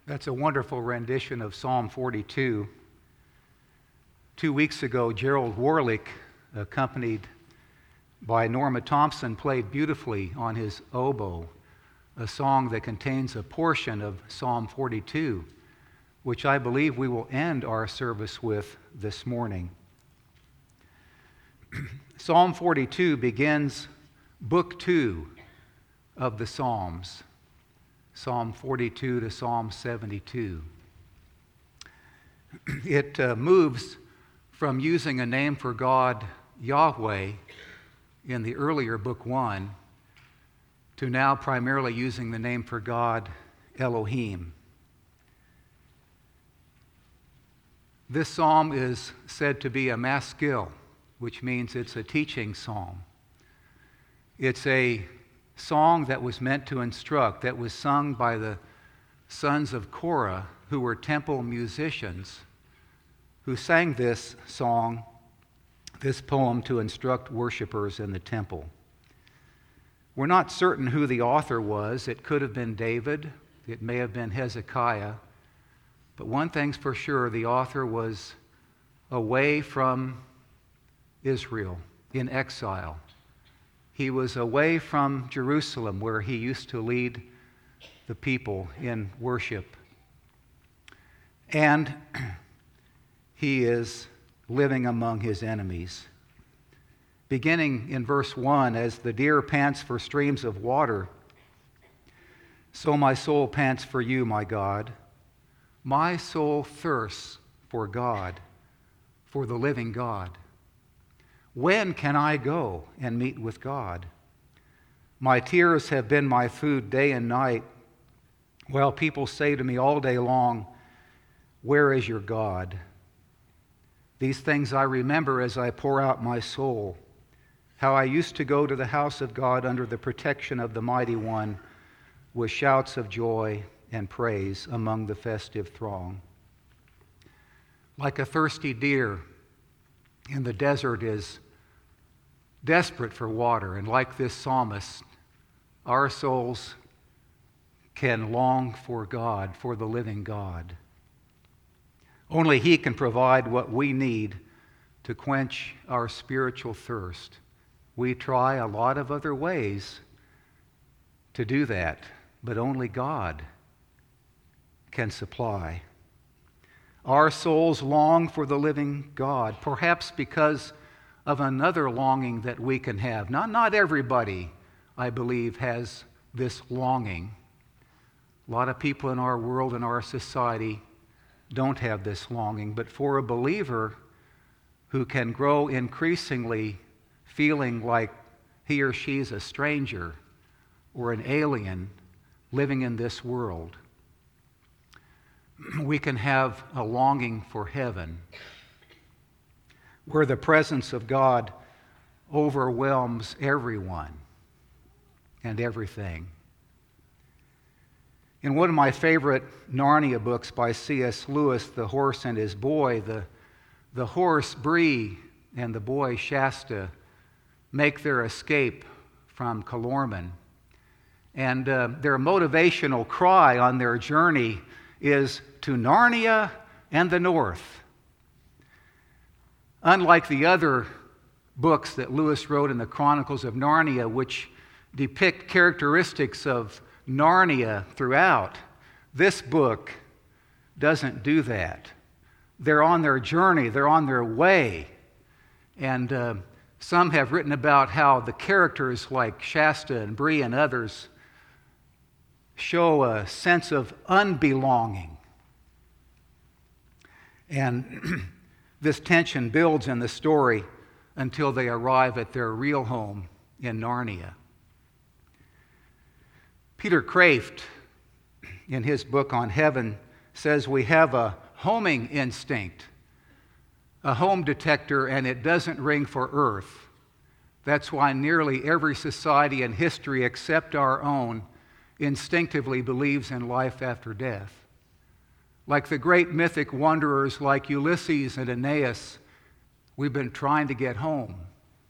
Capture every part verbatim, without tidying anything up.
That's a wonderful rendition of Psalm forty-two. Two weeks ago, Gerald Warlick, accompanied by Norma Thompson, played beautifully on his oboe a song that contains a portion of Psalm forty-two, which I believe we will end our service with this morning. Psalm forty-two begins Book two of the Psalms, Psalm forty-two to Psalm seventy-two. It uh, moves from using a name for God, Yahweh, in the earlier Book one, to now primarily using the name for God, Elohim. This psalm is said to be a maskil, which means it's a teaching psalm. It's a song that was meant to instruct, that was sung by the sons of Korah, who were temple musicians, who sang this song, this poem, to instruct worshipers in the temple. We're not certain who the author was. It could have been David. It may have been Hezekiah. But one thing's for sure, the author was away from Israel, in exile. He was away from Jerusalem, where he used to lead the people in worship. And he is living among his enemies. Beginning in verse one, as the deer pants for streams of water, so my soul pants for you, my God. My soul thirsts for God, for the living God. When can I go and meet with God? My tears have been my food day and night, while people say to me all day long, where is your God? These things I remember as I pour out my soul, how I used to go to the house of God under the protection of the Mighty One with shouts of joy and praise among the festive throng. Like a thirsty deer in the desert is desperate for water, and like this psalmist, our souls can long for God, for the living God. Only He can provide what we need to quench our spiritual thirst. We try a lot of other ways to do that, but only God can supply. Our souls long for the living God, perhaps because of another longing that we can have. Not, not everybody, I believe, has this longing. A lot of people in our world and our society don't have this longing, but for a believer who can grow increasingly feeling like he or she is a stranger or an alien living in this world, we can have a longing for heaven, where the presence of God overwhelms everyone and everything. In one of my favorite Narnia books by C S Lewis, The Horse and His Boy, the, the horse Bree and the boy Shasta make their escape from Calormen. And uh, their motivational cry on their journey is to Narnia and the North. Unlike the other books that Lewis wrote in the Chronicles of Narnia, which depict characteristics of Narnia throughout, this book doesn't do that. They're on their journey, they're on their way. And uh, some have written about how the characters like Shasta and Bree and others show a sense of unbelonging. And this tension builds in the story until they arrive at their real home in Narnia. Peter Kraft, in his book on heaven, says we have a homing instinct, a home detector, and it doesn't ring for earth. That's why nearly every society in history except our own instinctively believes in life after death. Like the great mythic wanderers like Ulysses and Aeneas, we've been trying to get home.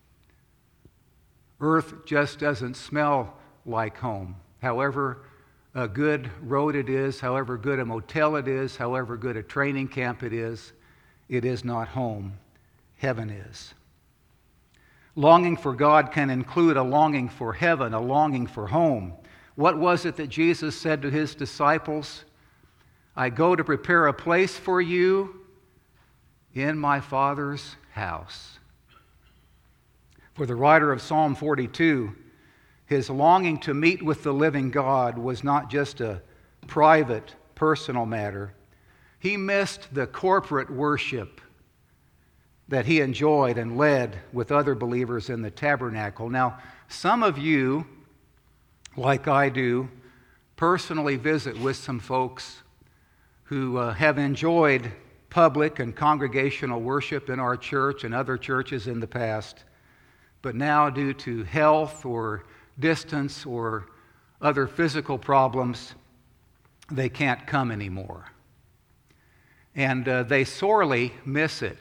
Earth just doesn't smell like home. However, a good road it is, however good a motel it is, however good a training camp it is, it is not home. Heaven is. Longing for God can include a longing for heaven, a longing for home. What was it that Jesus said to his disciples? I go to prepare a place for you in my Father's house. For the writer of Psalm forty-two, his longing to meet with the living God was not just a private, personal matter. He missed the corporate worship that he enjoyed and led with other believers in the tabernacle. Now, some of you, like I do, personally visit with some folks who uh, have enjoyed public and congregational worship in our church and other churches in the past, but now due to health or distance or other physical problems, they can't come anymore. And uh, they sorely miss it.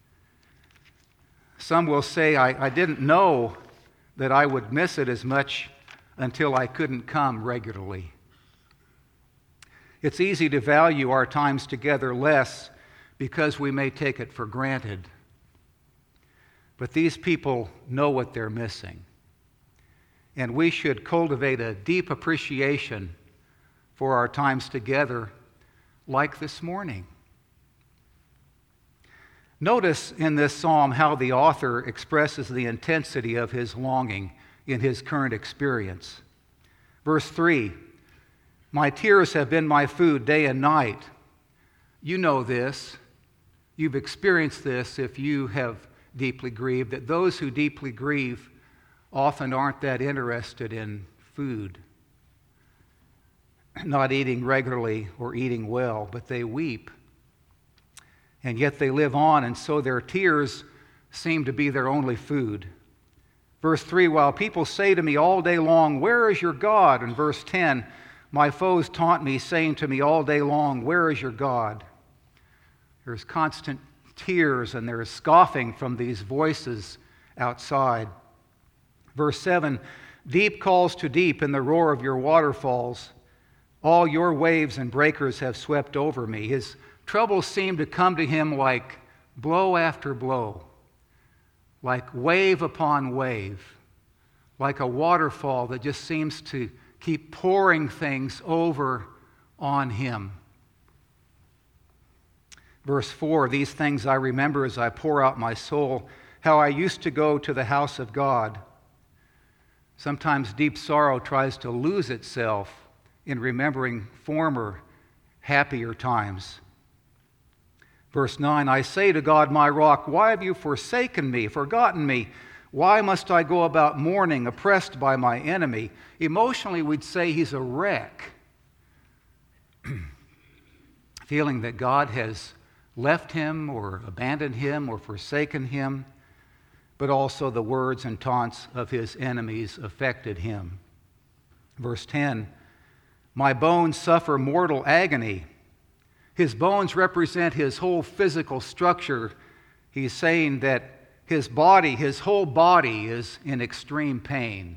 Some will say, I, I didn't know that I would miss it as much until I couldn't come regularly. It's easy to value our times together less because we may take it for granted. But these people know what they're missing. And we should cultivate a deep appreciation for our times together like this morning. Notice in this psalm how the author expresses the intensity of his longing in his current experience. Verse three, my tears have been my food day and night. You know this. You've experienced this if you have deeply grieved, that those who deeply grieve often aren't that interested in food, not eating regularly or eating well, but they weep. And yet they live on, and so their tears seem to be their only food. Verse three, while people say to me all day long, where is your God? And verse ten, my foes taunt me, saying to me all day long, where is your God? There's constant tears and there is scoffing from these voices outside. Verse seven, deep calls to deep in the roar of your waterfalls. All your waves and breakers have swept over me. His troubles seem to come to him like blow after blow, like wave upon wave, like a waterfall that just seems to keep pouring things over on him. Verse four, these things I remember as I pour out my soul, how I used to go to the house of God. Sometimes deep sorrow tries to lose itself in remembering former happier times. Verse nine, I say to God, my rock, why have you forsaken me, forgotten me? Why must I go about mourning, oppressed by my enemy? Emotionally, we'd say he's a wreck, feeling that God has left him or abandoned him or forsaken him, but also the words and taunts of his enemies affected him. Verse ten, my bones suffer mortal agony. His bones represent his whole physical structure. He's saying that his body, his whole body is in extreme pain.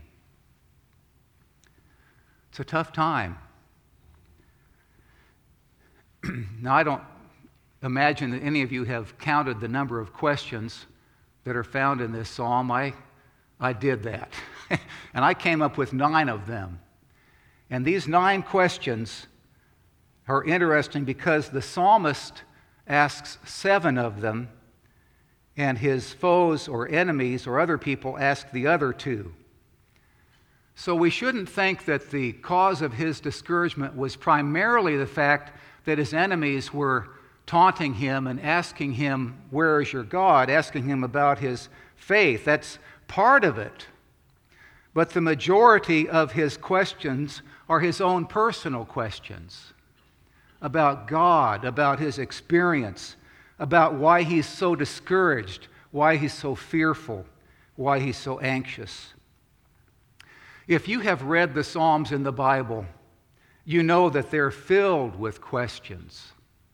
It's a tough time. Now, I don't imagine that any of you have counted the number of questions that are found in this psalm. I, I did that. And I came up with nine of them. And these nine questions are interesting because the psalmist asks seven of them, and his foes or enemies or other people ask the other two. So we shouldn't think that the cause of his discouragement was primarily the fact that his enemies were taunting him and asking him, where is your God? Asking him about his faith. That's part of it. But the majority of his questions are his own personal questions about God, about his experience, about why he's so discouraged, why he's so fearful, why he's so anxious. If you have read the Psalms in the Bible, you know that they're filled with questions.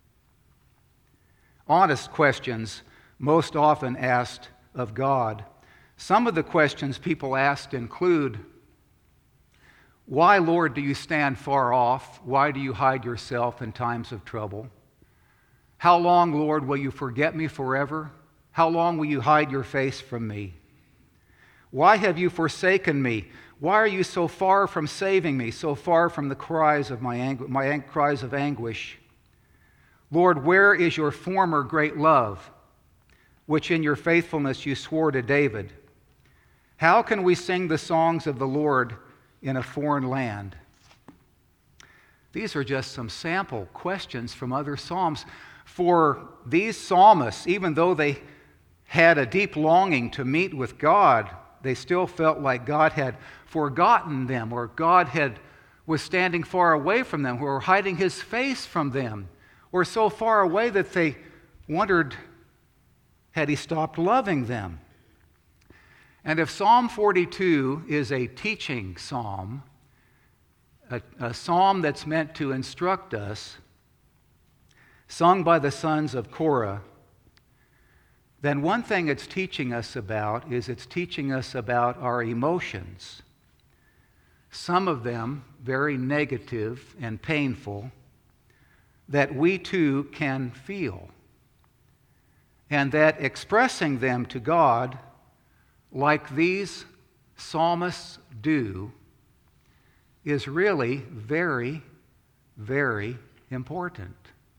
Honest questions, most often asked of God. Some of the questions people asked include, Why, Lord, do you stand far off? Why do you hide yourself in times of trouble? How long, Lord, will you forget me forever? How long will you hide your face from me? Why have you forsaken me? Why are you so far from saving me, so far from the cries of my, angu- my ang- cries of anguish? Lord, where is your former great love, which in your faithfulness you swore to David? How can we sing the songs of the Lord in a foreign land? These are just some sample questions from other psalms. For these psalmists, even though they had a deep longing to meet with God, they still felt like God had forgotten them, or God had was standing far away from them, or hiding his face from them, or so far away that they wondered, had he stopped loving them? And if Psalm forty-two is a teaching psalm, a, a psalm that's meant to instruct us, sung by the sons of Korah, then one thing it's teaching us about is it's teaching us about our emotions. Some of them very negative and painful, that we too can feel. And that expressing them to God, like these psalmists do, is really very, very important.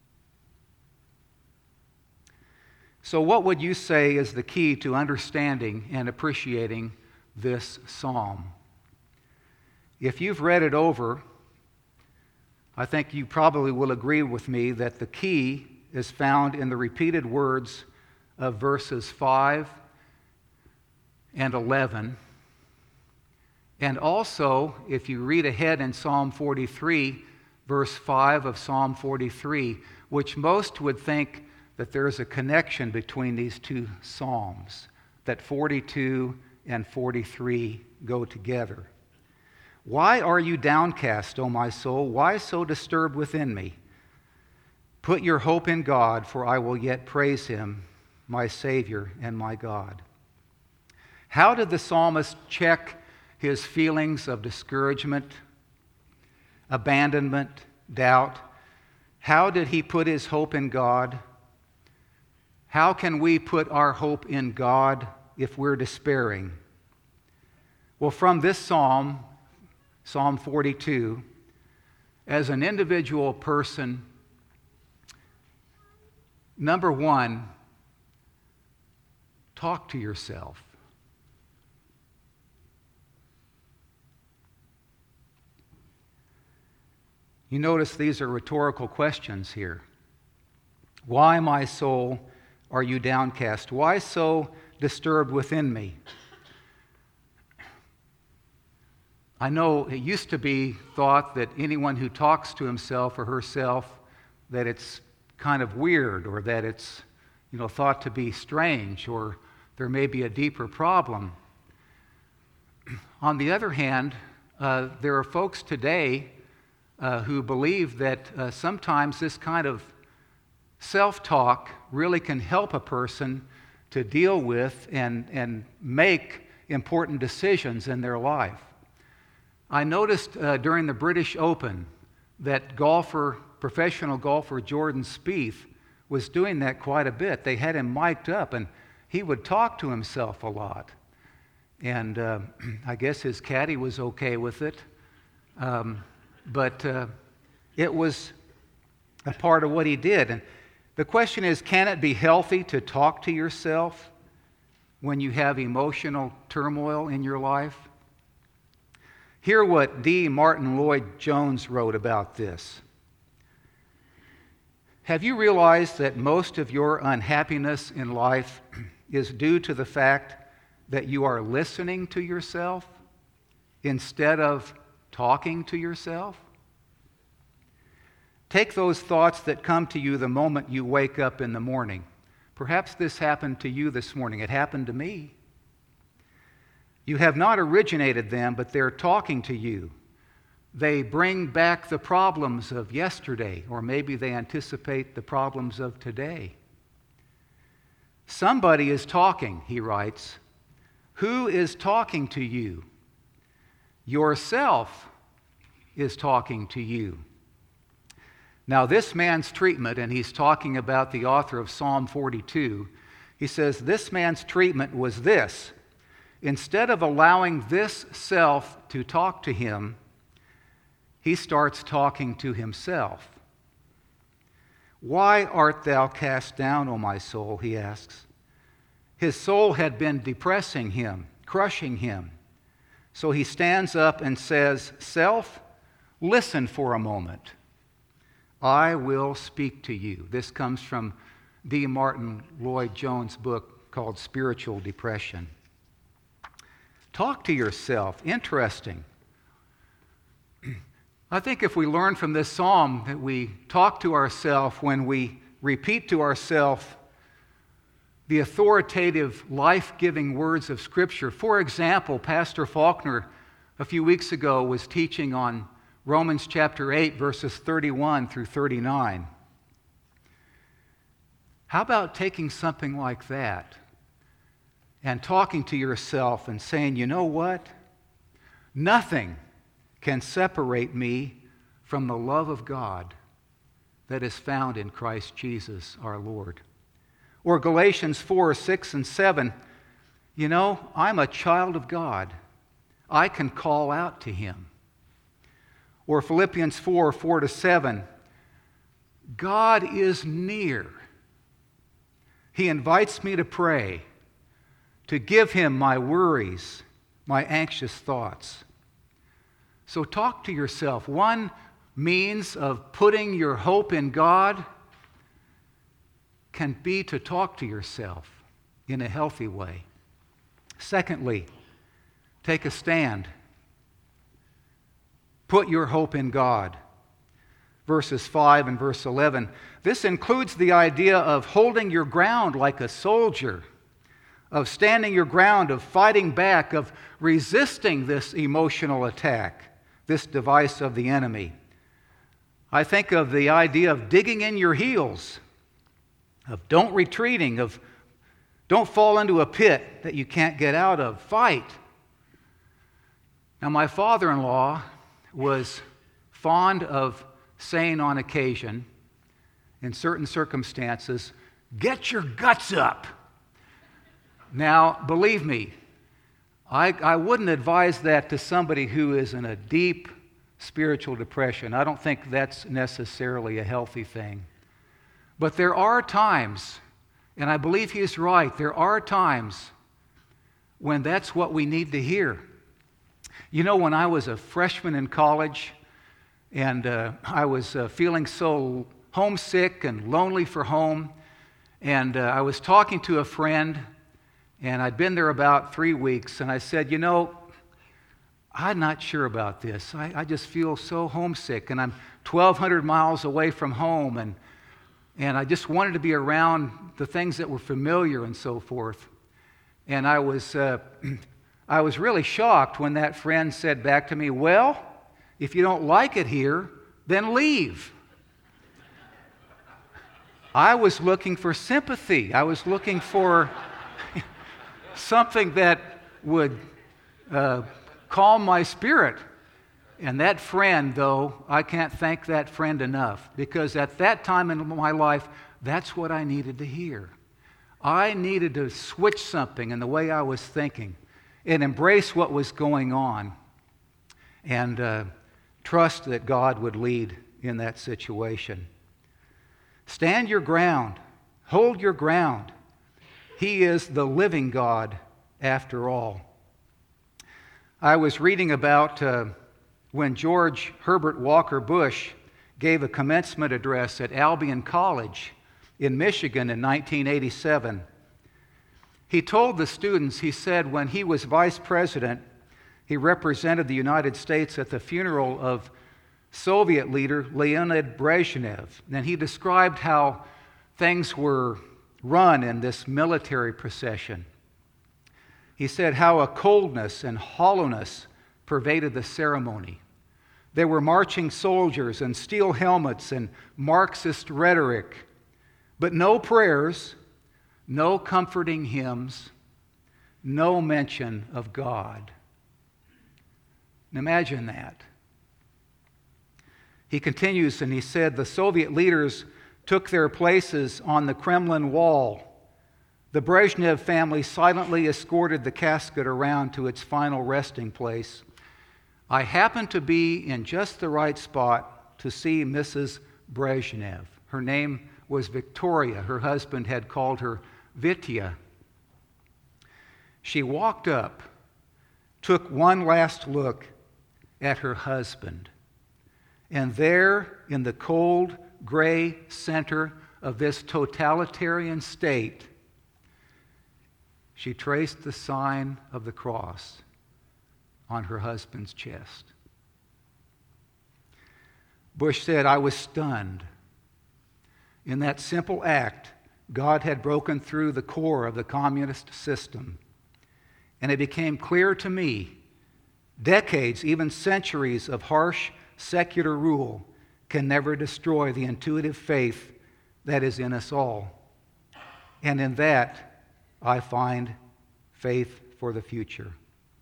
So what would you say is the key to understanding and appreciating this psalm? If you've read it over, I think you probably will agree with me that the key is found in the repeated words of verses five and eleven. And also, if you read ahead in Psalm forty-three, verse five of Psalm forty-three, which most would think that there is a connection between these two psalms, that forty-two and forty-three go together. Why are you downcast, O my soul? Why so disturbed within me? Put your hope in God, for I will yet praise him, my Savior and my God. How did the psalmist check his feelings of discouragement, abandonment, doubt? How did he put his hope in God? How can we put our hope in God if we're despairing? Well, from this psalm, Psalm forty-two, as an individual person, number one, talk to yourself. You notice these are rhetorical questions here. Why, my soul, are you downcast? Why so disturbed within me? I know it used to be thought that anyone who talks to himself or herself, that it's kind of weird, or that it's, you know, thought to be strange, or there may be a deeper problem. On the other hand, uh, there are folks today uh, who believe that uh, sometimes this kind of self-talk really can help a person to deal with and, and make important decisions in their life. I noticed uh, during the British Open that golfer, professional golfer Jordan Spieth was doing that quite a bit. They had him mic'd up, and he would talk to himself a lot. And uh, I guess his caddy was okay with it. Um, but uh, it was a part of what he did. And the question is, can it be healthy to talk to yourself when you have emotional turmoil in your life? Hear what D. Martin Lloyd-Jones wrote about this. Have you realized that most of your unhappiness in life is due to the fact that you are listening to yourself instead of talking to yourself? Take those thoughts that come to you the moment you wake up in the morning. Perhaps this happened to you this morning. It happened to me. You have not originated them, but they're talking to you. They bring back the problems of yesterday, or maybe they anticipate the problems of today. Somebody is talking, he writes. Who is talking to you? Yourself is talking to you. Now, this man's treatment, and he's talking about the author of Psalm forty-two, he says, this man's treatment was this. Instead of allowing this self to talk to him, he starts talking to himself. Why art thou cast down, O my soul? He asks. His soul had been depressing him, crushing him. So he stands up and says, Self, listen for a moment. I will speak to you. This comes from D. Martin Lloyd-Jones' book called Spiritual Depression. Talk to yourself. Interesting. I think if we learn from this psalm that we talk to ourselves when we repeat to ourselves the authoritative, life-giving words of Scripture. For example, Pastor Faulkner a few weeks ago was teaching on Romans chapter eight, verses thirty-one through thirty-nine. How about taking something like that and talking to yourself and saying, you know what? Nothing can separate me from the love of God that is found in Christ Jesus our Lord. Or Galatians four, six, and seven, you know, I'm a child of God. I can call out to Him. Or Philippians four, four to seven, God is near. He invites me to pray, to give Him my worries, my anxious thoughts. So talk to yourself. One means of putting your hope in God can be to talk to yourself in a healthy way. Secondly, take a stand. Put your hope in God. Verses five and verse eleven. This includes the idea of holding your ground like a soldier, of standing your ground, of fighting back, of resisting this emotional attack, this device of the enemy. I think of the idea of digging in your heels, of don't retreating, of don't fall into a pit that you can't get out of. Fight. Now, my father-in-law was fond of saying on occasion, in certain circumstances, get your guts up. Now, believe me, I, I wouldn't advise that to somebody who is in a deep spiritual depression. I don't think that's necessarily a healthy thing. But there are times, and I believe he's right, there are times when that's what we need to hear. You know, when I was a freshman in college, and uh, I was uh, feeling so homesick and lonely for home, and uh, I was talking to a friend, and I'd been there about three weeks, and I said, you know, I'm not sure about this. I, I just feel so homesick, and I'm twelve hundred miles away from home, and, and I just wanted to be around the things that were familiar and so forth. And I was, uh, I was really shocked when that friend said back to me, well, if you don't like it here, then leave. I was looking for sympathy. I was looking for something that would uh, calm my spirit. And that friend, though, I can't thank that friend enough, because at that time in my life, that's what I needed to hear. I needed to switch something in the way I was thinking and embrace what was going on and uh, trust that God would lead in that situation. Stand your ground. Hold your ground. He is the living God after all. I was reading about uh, when George Herbert Walker Bush gave a commencement address at Albion College in Michigan in nineteen eighty-seven. He told the students, he said, when he was vice president, he represented the United States at the funeral of Soviet leader Leonid Brezhnev. And he described how things were run in this military procession. He said how a coldness and hollowness pervaded the ceremony. There were marching soldiers and steel helmets and Marxist rhetoric, but no prayers, no comforting hymns, no mention of God. Imagine that. He continues and he said, the Soviet leaders took their places on the Kremlin wall. The Brezhnev family silently escorted the casket around to its final resting place. I happened to be in just the right spot to see Missus Brezhnev. Her name was Victoria. Her husband had called her Vitya. She walked up, took one last look at her husband, and there in the cold, gray center of this totalitarian state, she traced the sign of the cross on her husband's chest. Bush said, I was stunned. In that simple act, God had broken through the core of the communist system. And it became clear to me, decades, even centuries of harsh secular rule can never destroy the intuitive faith that is in us all. And in that, I find faith for the future.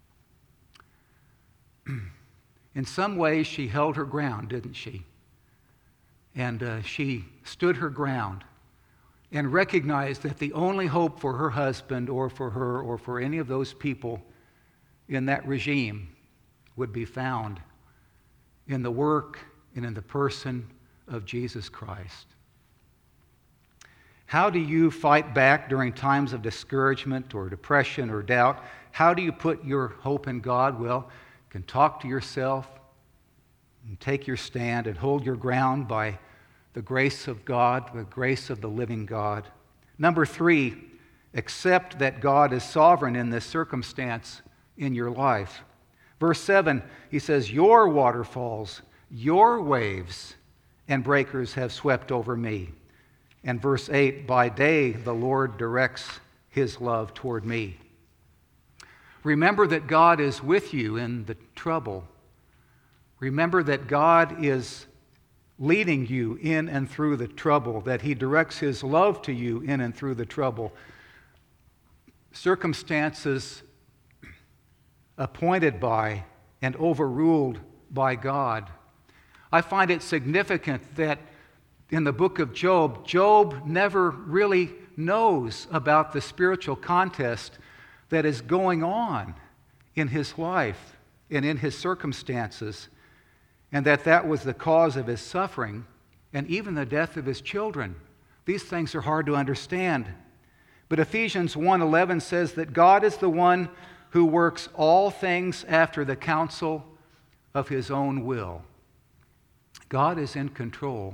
In some ways, she held her ground, didn't she? And uh, she stood her ground and recognized that the only hope for her husband or for her or for any of those people in that regime would be found in the work and in the person of Jesus Christ. How do you fight back during times of discouragement or depression or doubt? How do you put your hope in God? Well, you can talk to yourself and take your stand and hold your ground by the grace of God, the grace of the living God. Number three, accept that God is sovereign in this circumstance in your life. Verse seven, he says, your waterfalls, your waves and breakers have swept over me. And verse eight, by day the Lord directs his love toward me. Remember that God is with you in the trouble. Remember that God is leading you in and through the trouble, that he directs his love to you in and through the trouble. Circumstances appointed by and overruled by God. I find it significant that in the book of Job, Job never really knows about the spiritual contest that is going on in his life and in his circumstances, and that that was the cause of his suffering and even the death of his children. These things are hard to understand. But Ephesians one eleven says that God is the one who works all things after the counsel of his own will. God is in control.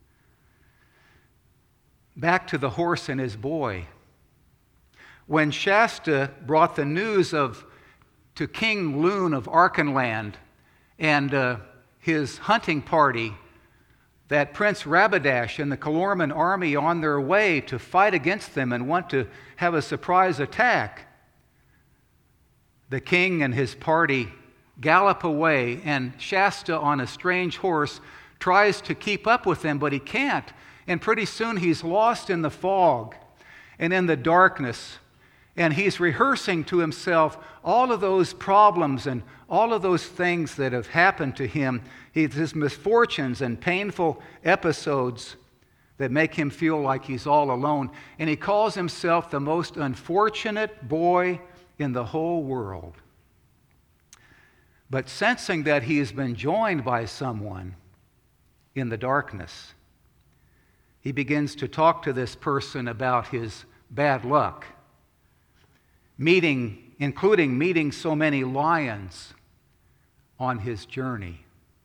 Back to the horse and his boy. When Shasta brought the news of to King Loon of Archenland and uh, his hunting party that Prince Rabadash and the Calorman army on their way to fight against them and want to have a surprise attack, the king and his party gallop away, and Shasta on a strange horse tries to keep up with them, but he can't. And pretty soon he's lost in the fog and in the darkness. And he's rehearsing to himself all of those problems and all of those things that have happened to him, his misfortunes and painful episodes that make him feel like he's all alone. And he calls himself the most unfortunate boy in the whole world. But sensing that he has been joined by someone in the darkness, he begins to talk to this person about his bad luck, meeting, including meeting so many lions on his journey.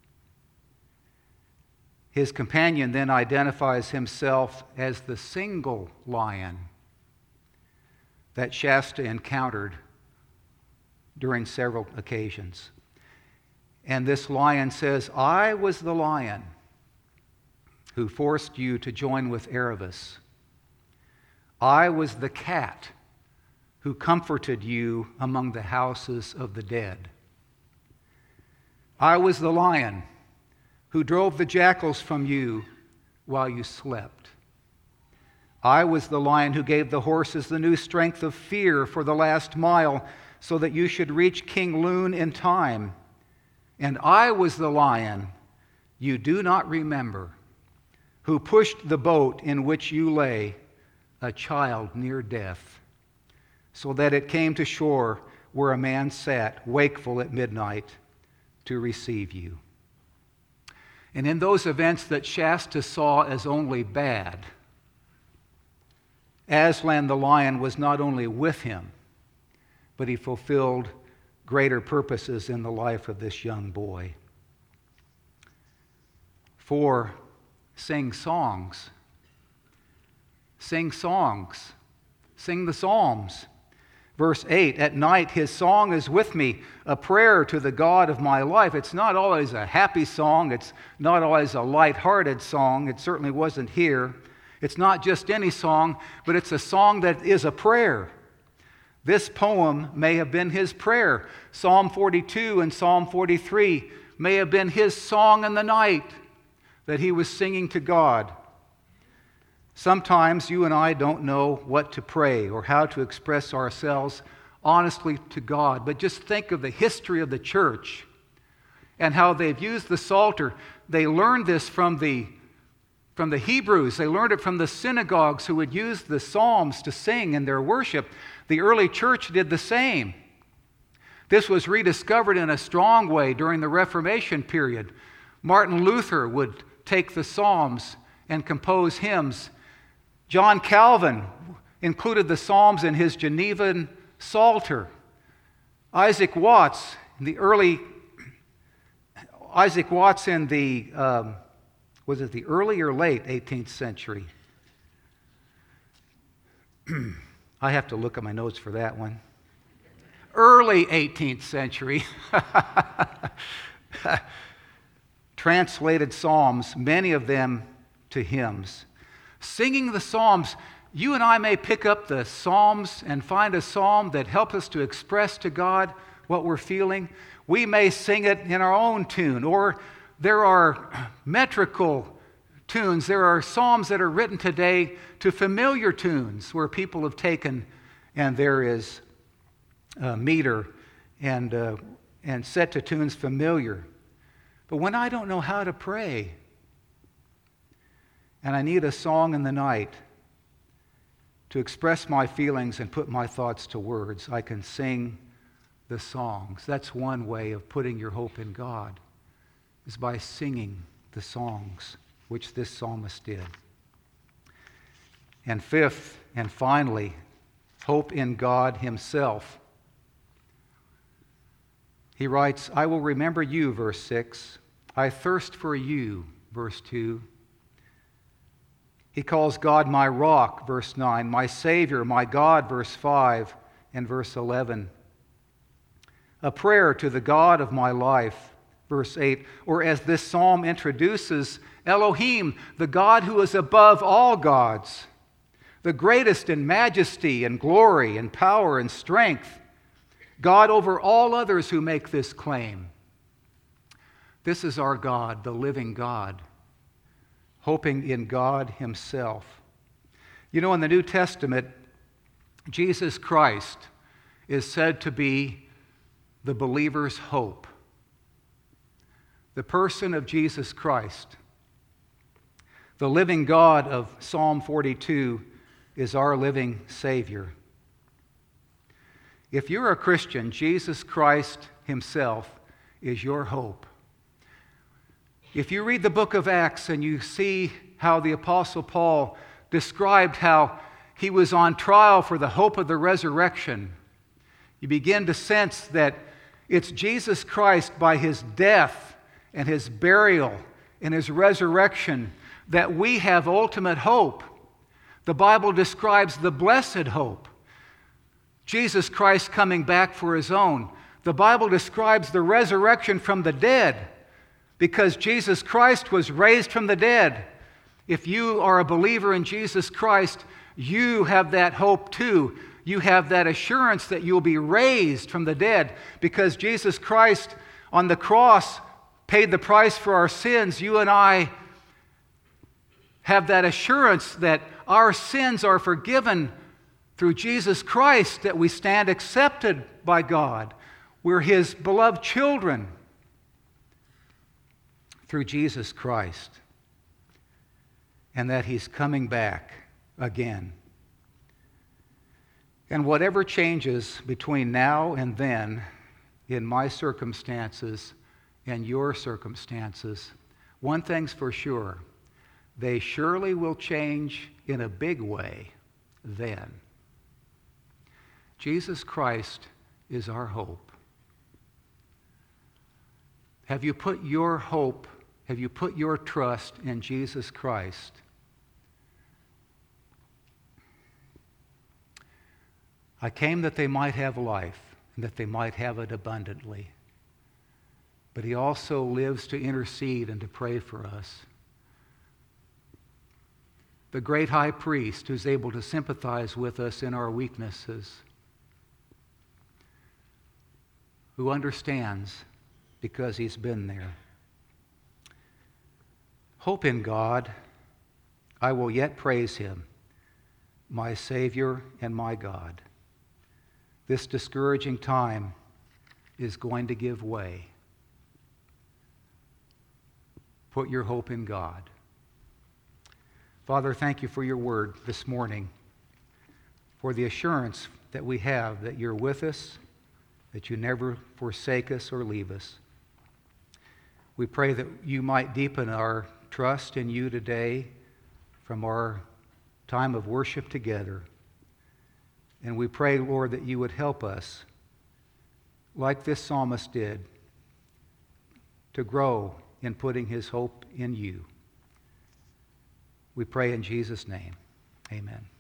His companion then identifies himself as the single lion that Shasta encountered during several occasions. And this lion says, I was the lion who forced you to join with Erebus. I was the cat who comforted you among the houses of the dead. I was the lion who drove the jackals from you while you slept. I was the lion who gave the horses the new strength of fear for the last mile so that you should reach King Loon in time. And I was the lion you do not remember, who pushed the boat in which you lay, a child near death, so that it came to shore where a man sat, wakeful at midnight, to receive you. And in those events that Shasta saw as only bad, Aslan the lion was not only with him, but he fulfilled greater purposes in the life of this young boy. Four, sing songs. Sing songs. Sing the Psalms. Verse eight, at night his song is with me, a prayer to the God of my life. It's not always a happy song. It's not always a light-hearted song. It certainly wasn't here. It's not just any song, but it's a song that is a prayer. This poem may have been his prayer. Psalm forty-two and Psalm forty-three may have been his song in the night that he was singing to God. Sometimes you and I don't know what to pray or how to express ourselves honestly to God, but just think of the history of the church and how they've used the Psalter. They learned this from the, from the Hebrews. They learned it from the synagogues who would use the Psalms to sing in their worship. The early church did the same. This was rediscovered in a strong way during the Reformation period. Martin Luther would take the Psalms and compose hymns. John Calvin included the Psalms in his Genevan Psalter. Isaac Watts, in the early, Isaac Watts in the, um, was it the early or late eighteenth century? I have to look at my notes for that one. Early eighteenth century. Translated Psalms, many of them to hymns. Singing the Psalms, you and I may pick up the Psalms and find a psalm that helps us to express to God what we're feeling. We may sing it in our own tune, or there are metrical tunes. There are psalms that are written today to familiar tunes where people have taken and there is a meter and, uh, and set to tunes familiar. But when I don't know how to pray, and I need a song in the night to express my feelings and put my thoughts to words, I can sing the songs. That's one way of putting your hope in God, is by singing the songs, which this psalmist did. And fifth, and finally, hope in God himself. He writes, I will remember you, verse six. I thirst for you, verse two. He calls God my rock, verse nine, my Savior, my God, verse five, and verse eleven. A prayer to the God of my life, verse eight, or as this psalm introduces, Elohim, the God who is above all gods, the greatest in majesty and glory and power and strength, God over all others who make this claim. This is our God, the living God, hoping in God himself. You know, in the New Testament, Jesus Christ is said to be the believer's hope. The person of Jesus Christ, the living God of Psalm forty-two, is our living Savior. If you're a Christian, Jesus Christ himself is your hope. If you read the book of Acts and you see how the Apostle Paul described how he was on trial for the hope of the resurrection, you begin to sense that it's Jesus Christ by his death and his burial and his resurrection that we have ultimate hope. The Bible describes the blessed hope. Jesus Christ coming back for his own. The Bible describes the resurrection from the dead, because Jesus Christ was raised from the dead. If you are a believer in Jesus Christ, you have that hope too. You have that assurance that you'll be raised from the dead, because Jesus Christ on the cross paid the price for our sins. You and I have that assurance that our sins are forgiven through Jesus Christ, that we stand accepted by God. We're his beloved children through Jesus Christ, and that he's coming back again. And whatever changes between now and then in my circumstances and your circumstances, one thing's for sure, they surely will change in a big way then. Jesus Christ is our hope. Have you put your hope, have you put your trust in Jesus Christ? I came that they might have life, and that they might have it abundantly. But he also lives to intercede and to pray for us. The great high priest who's able to sympathize with us in our weaknesses, who understands because he's been there. Hope in God. I will yet praise him, my Savior and my God. This discouraging time is going to give way. Put your hope in God. Father, thank you for your word this morning, for the assurance that we have that you're with us, that you never forsake us or leave us. We pray that you might deepen our trust in you today from our time of worship together. And we pray, Lord, that you would help us, like this psalmist did, to grow in putting his hope in you. We pray in Jesus' name. Amen.